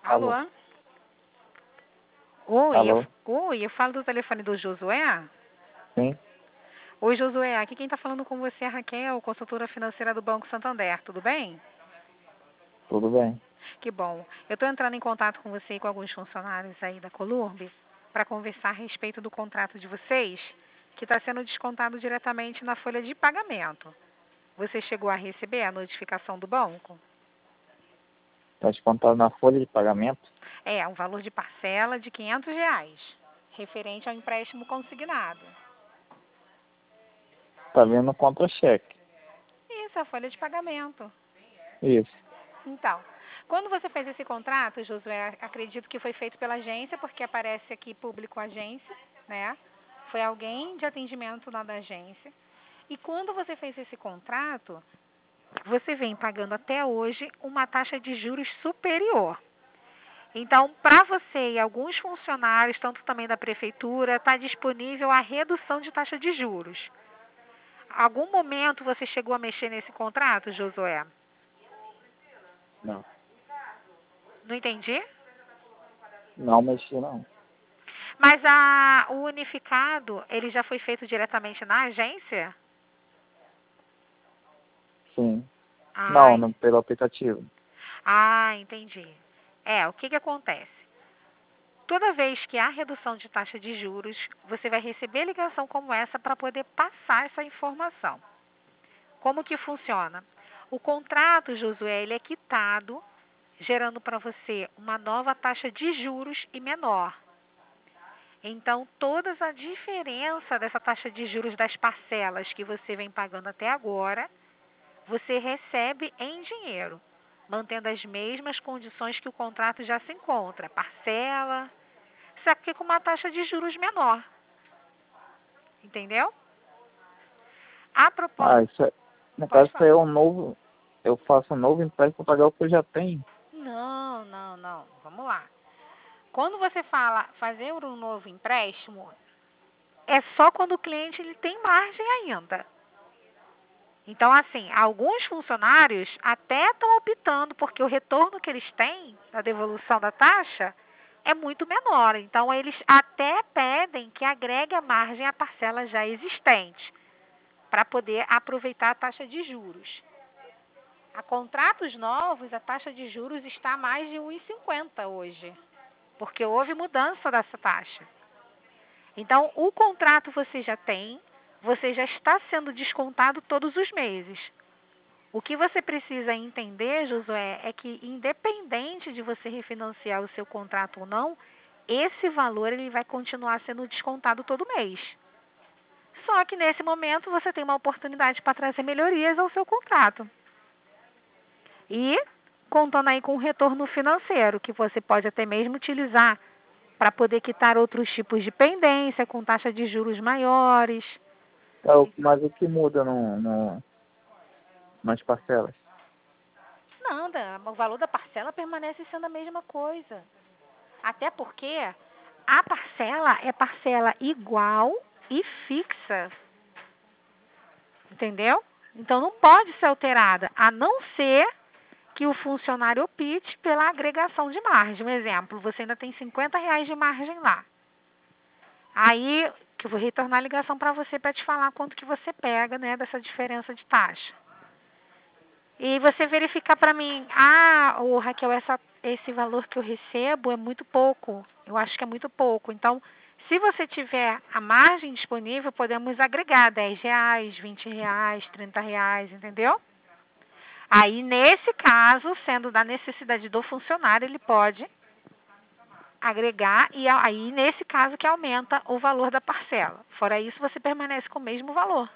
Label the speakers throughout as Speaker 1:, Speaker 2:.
Speaker 1: Alô?
Speaker 2: Alô? Oi,
Speaker 1: Alô?
Speaker 2: eu falo do telefone do Josué.
Speaker 1: Sim,
Speaker 2: Oi, Josué, aqui quem está falando com você é a Raquel, consultora financeira do Banco Santander, tudo bem?
Speaker 1: tudo bem.
Speaker 2: Que bom. Eu estou entrando em contato com você e com alguns funcionários aí da Colurb para conversar a respeito do contrato de vocês, que está sendo descontado diretamente na folha de pagamento. Você chegou a receber a notificação do banco?
Speaker 1: Está descontado na folha de pagamento?
Speaker 2: É, um valor de parcela de R$ 500, referente ao empréstimo consignado.
Speaker 1: Está vindo contra-cheque.
Speaker 2: Isso, é a folha de pagamento.
Speaker 1: Isso.
Speaker 2: Então, quando você fez esse contrato, Josué, acredito que foi feito pela agência, porque aparece aqui público agência, né? Foi alguém de atendimento lá da agência. E quando você fez esse contrato, você vem pagando até hoje uma taxa de juros superior. Então, para você e alguns funcionários, tanto também da prefeitura, está disponível a redução de taxa de juros. Algum momento você chegou a mexer nesse contrato, Josué?
Speaker 1: Não.
Speaker 2: Não entendi?
Speaker 1: Não mexi, não.
Speaker 2: Mas o unificado, ele já foi feito diretamente na agência?
Speaker 1: Sim. Não,
Speaker 2: Ai,
Speaker 1: não pelo aplicativo.
Speaker 2: entendi. É, o que acontece? Toda vez que há redução de taxa de juros, você vai receber ligação como essa para poder passar essa informação. Como que funciona? O contrato, Josué, ele é quitado, gerando para você uma nova taxa de juros e menor. Então, toda a diferença dessa taxa de juros das parcelas que você vem pagando até agora, você recebe em dinheiro, mantendo as mesmas condições que o contrato já se encontra, parcela, só que com uma taxa de juros menor. Entendeu? A
Speaker 1: Ah,
Speaker 2: propósito,
Speaker 1: isso é... No
Speaker 2: pode
Speaker 1: caso, isso aí
Speaker 2: falar.
Speaker 1: é um novo... Eu faço um novo empréstimo para pagar o que eu já tenho.
Speaker 2: Não, não, não. Vamos lá. Quando você fala fazer um novo empréstimo, é só quando o cliente ele tem margem ainda. Então, assim, alguns funcionários até estão optando, porque o retorno que eles têm da devolução da taxa é muito menor. Então, eles até pedem que agregue a margem à parcela já existente, para poder aproveitar a taxa de juros. A contratos novos, a taxa de juros está a mais de 1,50 hoje, porque houve mudança dessa taxa. Então, o contrato você já tem, você já está sendo descontado todos os meses. O que você precisa entender, Josué, é que independente de você refinanciar o seu contrato ou não, esse valor ele vai continuar sendo descontado todo mês. Só que nesse momento você tem uma oportunidade para trazer melhorias ao seu contrato. E contando aí com um retorno financeiro, que você pode até mesmo utilizar para poder quitar outros tipos de pendência com taxa de juros maiores.
Speaker 1: Mas o que muda nas parcelas?
Speaker 2: Nada, o valor da parcela permanece sendo a mesma coisa. Até porque a parcela é parcela igual e fixa. Entendeu? Então não pode ser alterada, a não ser que o funcionário opte pela agregação de margem. Um exemplo, você ainda tem R$ 50 de margem lá. Aí, que eu vou retornar a ligação para você para te falar quanto que você pega, né, dessa diferença de taxa. E você verificar para mim, Raquel, esse valor que eu recebo é muito pouco. Eu acho que é muito pouco. Então, se você tiver a margem disponível, podemos agregar R$ 10, R$ 20, R$ 30, entendeu? Aí, nesse caso, sendo da necessidade do funcionário, ele pode agregar e aí, nesse caso, que aumenta o valor da parcela. Fora isso, você permanece com o mesmo valor.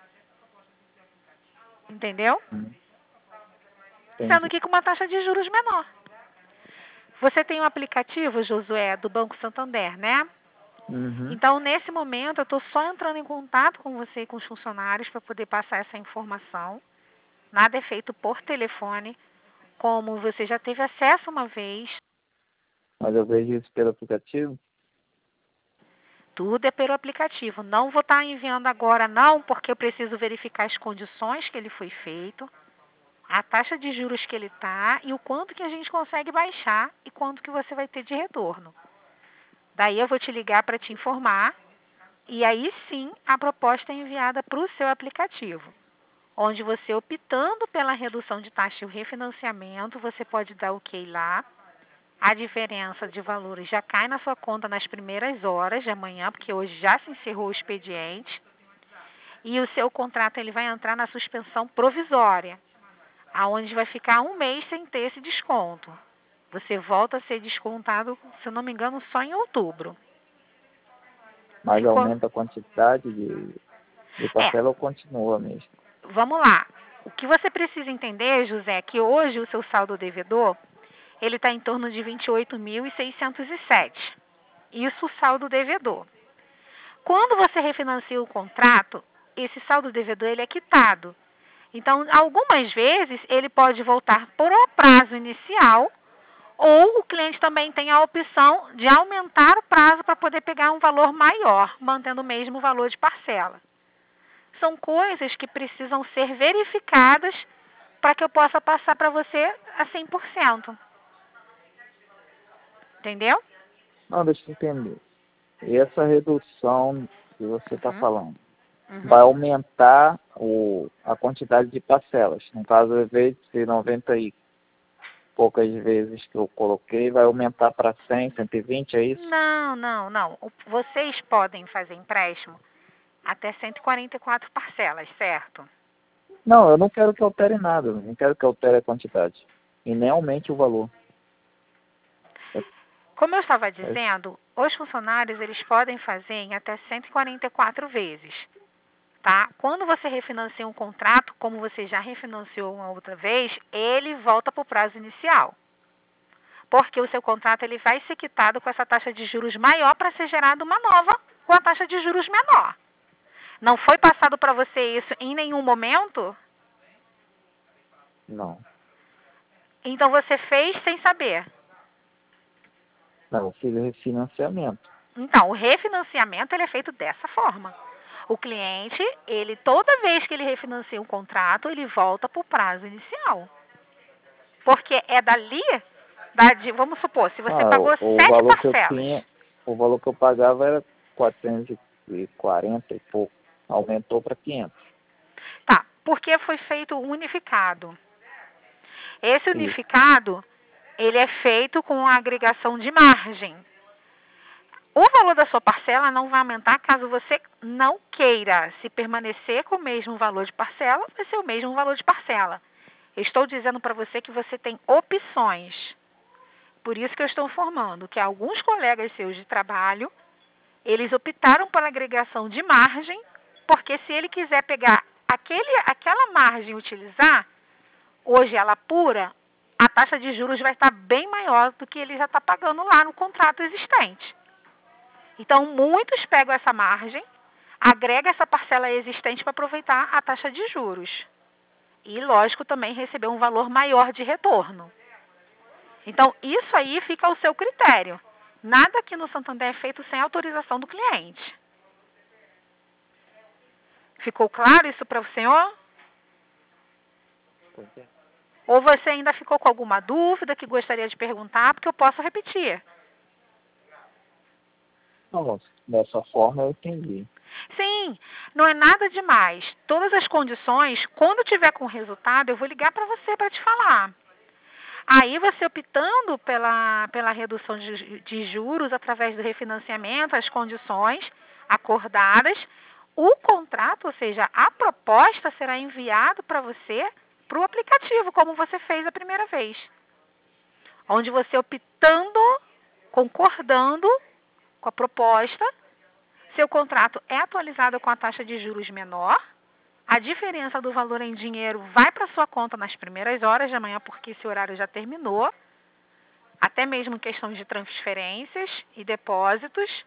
Speaker 2: Entendeu? Sendo
Speaker 1: Entendi.
Speaker 2: que com uma taxa de juros menor. Você tem um aplicativo, Josué, do Banco Santander, né?
Speaker 1: Uhum.
Speaker 2: Então, nesse momento, eu estou só entrando em contato com você e com os funcionários para poder passar essa informação. Nada é feito por telefone, como você já teve acesso uma vez.
Speaker 1: Mas eu vejo isso pelo aplicativo.
Speaker 2: Tudo é pelo aplicativo. Não vou estar enviando agora, não, porque eu preciso verificar as condições que ele foi feito. a taxa de juros que ele está e o quanto que a gente consegue baixar e quanto que você vai ter de retorno. Daí eu vou te ligar para te informar e aí sim a proposta é enviada para o seu aplicativo, onde você optando pela redução de taxa e o refinanciamento, você pode dar OK lá. A diferença de valores já cai na sua conta nas primeiras horas de amanhã, porque hoje já se encerrou o expediente. E o seu contrato ele vai entrar na suspensão provisória, aonde vai ficar 1 mês sem ter esse desconto. Você volta a ser descontado, se eu não me engano, só em outubro.
Speaker 1: Mas aumenta a quantidade de parcela ou continua mesmo?
Speaker 2: Vamos lá. O que você precisa entender, José, é que hoje o seu saldo devedor ele está em torno de 28.607. Isso o saldo devedor. Quando você refinancia o contrato, esse saldo devedor ele é quitado. Então, algumas vezes, ele pode voltar por um prazo inicial ou o cliente também tem a opção de aumentar o prazo para poder pegar um valor maior, mantendo o mesmo valor de parcela. São coisas que precisam ser verificadas para que eu possa passar para você a 100%. Entendeu?
Speaker 1: Não, deixa eu entender. E essa redução que você está falando, vai aumentar a quantidade de parcelas. No caso, ao invés de ser 90 e poucas vezes que eu coloquei, vai aumentar para 100, 120, é isso?
Speaker 2: Não. Vocês podem fazer empréstimo até 144 parcelas, certo?
Speaker 1: Não, eu não quero que altere nada, não quero que altere a quantidade. E nem aumente o valor.
Speaker 2: Como eu estava dizendo, os funcionários eles podem fazer em até 144 vezes. Tá? Quando você refinancia um contrato, como você já refinanciou uma outra vez, ele volta para o prazo inicial. Porque o seu contrato ele vai ser quitado com essa taxa de juros maior para ser gerada uma nova com a taxa de juros menor. Não foi passado para você isso em nenhum momento?
Speaker 1: Não.
Speaker 2: Então você fez sem saber?
Speaker 1: Não, eu fiz refinanciamento.
Speaker 2: Então, o refinanciamento ele é feito dessa forma. O cliente, ele toda vez que ele refinancia um contrato, ele volta para o prazo inicial. Porque é dali, vamos supor, se você pagou 7 parcelas.
Speaker 1: O valor que eu pagava era 440 e pouco. Aumentou para 500.
Speaker 2: Tá, porque foi feito unificado. Esse unificado, ele é feito com a agregação de margem. O valor da sua parcela não vai aumentar caso você não queira. Se permanecer com o mesmo valor de parcela, vai ser o mesmo valor de parcela. Eu estou dizendo para você que você tem opções. Por isso que eu estou informando que alguns colegas seus de trabalho, eles optaram pela agregação de margem, porque se ele quiser pegar aquela margem e utilizar, hoje ela pura, a taxa de juros vai estar bem maior do que ele já está pagando lá no contrato existente. Então, muitos pegam essa margem, agregam essa parcela existente para aproveitar a taxa de juros. E, lógico, também receber um valor maior de retorno. Então, isso aí fica ao seu critério. Nada aqui no Santander é feito sem autorização do cliente. Ficou claro isso para o senhor? Ou você ainda ficou com alguma dúvida que gostaria de perguntar, porque eu posso repetir.
Speaker 1: Não, dessa forma eu entendi.
Speaker 2: Sim, não é nada demais. Todas as condições, quando tiver com resultado, eu vou ligar para você para te falar. Aí você optando pela redução de juros através do refinanciamento, as condições acordadas, o contrato, ou seja, a proposta será enviado para você para o aplicativo, como você fez a primeira vez. Onde você optando, concordando com a proposta, seu contrato é atualizado com a taxa de juros menor, a diferença do valor em dinheiro vai para sua conta nas primeiras horas de amanhã, porque esse horário já terminou, até mesmo questão de transferências e depósitos.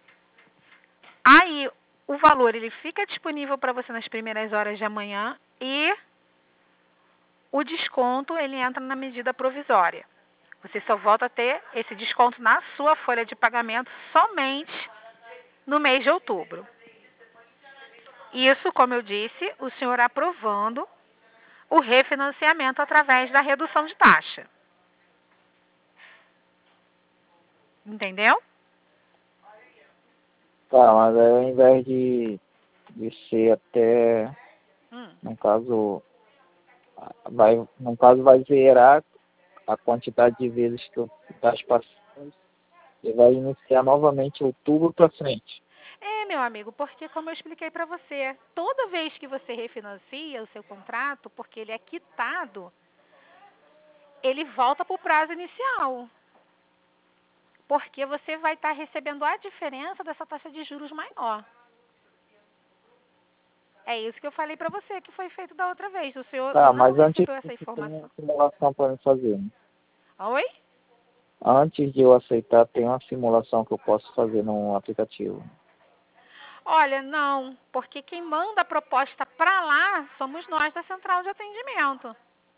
Speaker 2: Aí o valor ele fica disponível para você nas primeiras horas de amanhã e o desconto ele entra na medida provisória. Você só volta a ter esse desconto na sua folha de pagamento somente no mês de outubro. Isso, como eu disse, o senhor aprovando o refinanciamento através da redução de taxa. Entendeu?
Speaker 1: Tá, mas aí ao invés de ser até, no caso vai zerar a quantidade de vezes que eu das passando e vai iniciar novamente outubro para frente.
Speaker 2: Meu amigo, porque como eu expliquei para você, toda vez que você refinancia o seu contrato, porque ele é quitado, ele volta para o prazo inicial. Porque você vai estar recebendo a diferença dessa taxa de juros maior. É isso que eu falei para você, que foi feito da outra vez. O senhor
Speaker 1: Tá,
Speaker 2: não
Speaker 1: mas antes
Speaker 2: recebeu essa
Speaker 1: disso tem uma
Speaker 2: informação.
Speaker 1: simulação para me fazer. Né?
Speaker 2: Oi?
Speaker 1: Antes de eu aceitar, tem uma simulação que eu posso fazer no aplicativo.
Speaker 2: Olha, não, porque quem manda a proposta para lá somos nós da central de atendimento.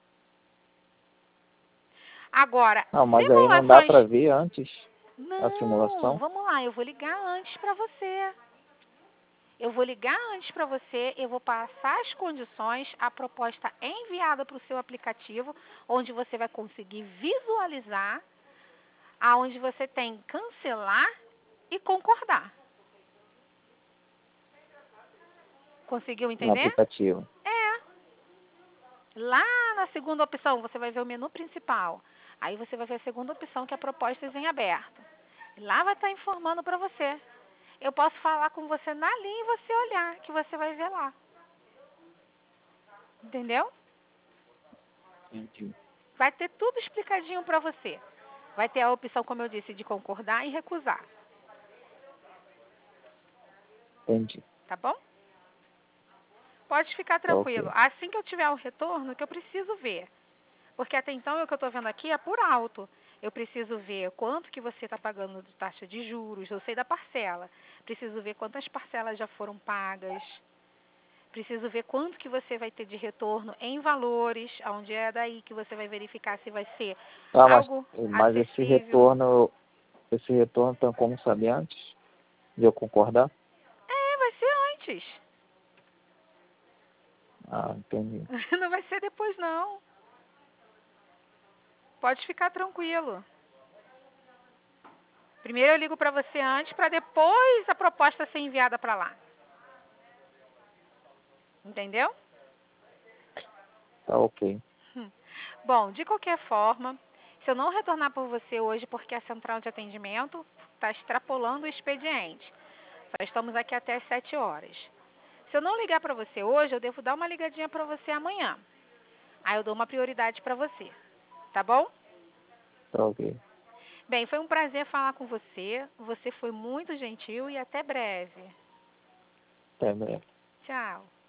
Speaker 2: Agora,
Speaker 1: Não, mas aí não dá
Speaker 2: simulações...
Speaker 1: para ver antes a
Speaker 2: Não,
Speaker 1: simulação?
Speaker 2: vamos lá, eu vou ligar antes para você. Eu vou ligar antes para você, eu vou passar as condições, a proposta é enviada para o seu aplicativo, onde você vai conseguir visualizar, aonde você tem cancelar e concordar. Conseguiu
Speaker 1: No
Speaker 2: entender?
Speaker 1: aplicativo.
Speaker 2: É. Lá na segunda opção, você vai ver o menu principal. Aí você vai ver a segunda opção, que é propostas em aberto. Lá vai estar informando para você. Eu posso falar com você na linha e você olhar, que você vai ver lá. Entendeu?
Speaker 1: Entendi.
Speaker 2: Vai ter tudo explicadinho para você. Vai ter a opção, como eu disse, de concordar e recusar.
Speaker 1: Entendi.
Speaker 2: Tá bom? Pode ficar
Speaker 1: Tá
Speaker 2: tranquilo.
Speaker 1: ok.
Speaker 2: Assim que eu tiver o retorno, que eu preciso ver. Porque até então o que eu estou vendo aqui é por alto. Eu preciso ver quanto que você está pagando de taxa de juros, eu sei da parcela. Preciso ver quantas parcelas já foram pagas. Preciso ver quanto que você vai ter de retorno em valores, onde é daí que você vai verificar se vai ser
Speaker 1: Tá,
Speaker 2: algo
Speaker 1: mas
Speaker 2: acessível.
Speaker 1: esse retorno tem como saber antes de eu concordar?
Speaker 2: Vai ser antes.
Speaker 1: Ah, entendi.
Speaker 2: Não vai ser depois, não. Pode ficar tranquilo. Primeiro eu ligo para você antes, para depois a proposta ser enviada para lá. Entendeu?
Speaker 1: Tá ok.
Speaker 2: Bom, de qualquer forma, se eu não retornar por você hoje, porque a central de atendimento está extrapolando o expediente. Só estamos aqui até as 7 horas. Se eu não ligar para você hoje, eu devo dar uma ligadinha para você amanhã. Aí eu dou uma prioridade para você. Tá bom?
Speaker 1: Tá ok.
Speaker 2: Bem, foi um prazer falar com você. Você foi muito gentil e até breve.
Speaker 1: Até breve.
Speaker 2: Tchau.